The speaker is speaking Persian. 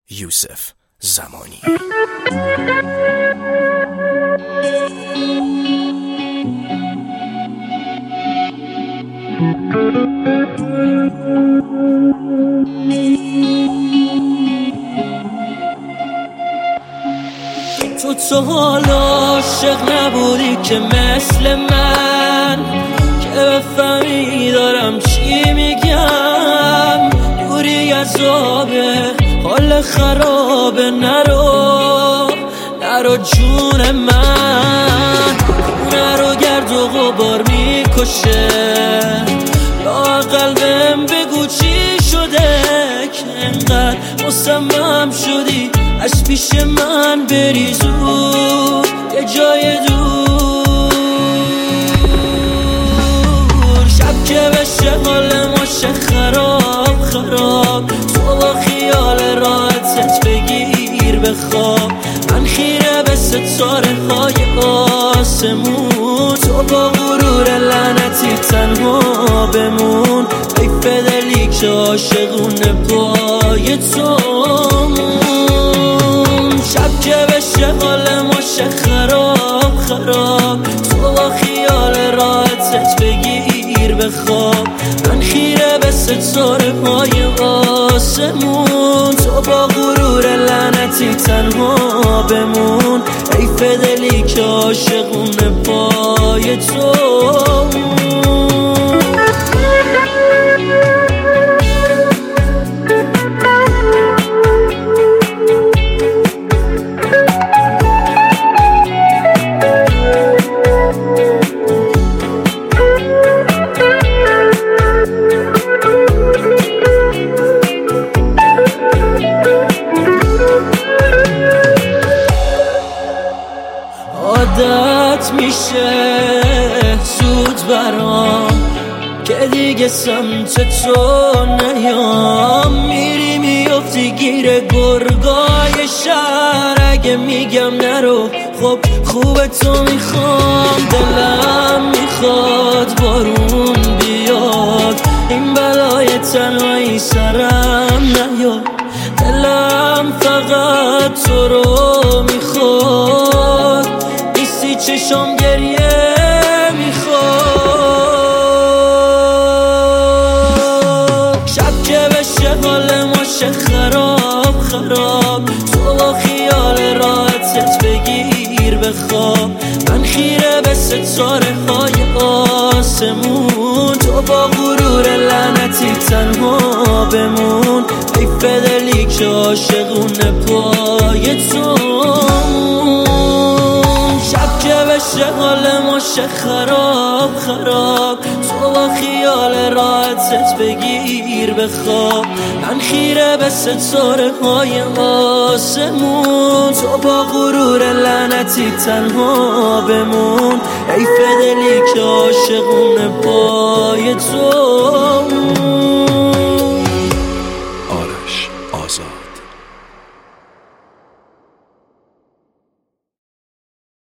یوسف زمانی. تو حالا عاشق نبودی که مثل من، که بفهمی دارم چی میگم. دوری از آبه، حال خرابه، نرو جون من. نرو گرد و غبار میکشه، لااقل بهم بگو چی شده که انقدر مصمم شدی از پیش من بری زود یه جای دور. شب که بشه حال ما شه خراب، تو با خیال راحتت بگیر بخواب. من خیره به ستاره های آسمون، تو با غرور لعنتی تنها بمون. حیف دلی که عاشقونه پای تو. شب که بشه حال ما شه خراب، تو با خیال راحتت بگیر بخواب. من خیره به ستاره های آسمون، تو با غرور لعنتی تنها بمون. حیف دلی که عاشقونه پای تو. عادت میشه زود برام که دیگه سمت تو نیام. میری میفتی گیر گرگای شهر، اگه میگم نرو خب خوبه تو میخوام. دلم میخواد بارون بیاد، این بلای تنهایی سرم نیاد. دلم فقط تو رو میخواد، نیستی چشم گریه میخواد. شب که بشه حال ما شه خراب، تو با خیال راحتت بگیر بخواب. من خیره به ستاره های آسمون، تو با غرور لعنتی تنها بمون. حیف دلی که عاشقونه پای تو. شب که بشه حال ما شه خراب، تو با خیال راحتت بگیر بخواب. من خیره به ستاره های آسمون، تو با غرور لعنتی تنها بمون. حیف دلی که عاشقونه پای تو.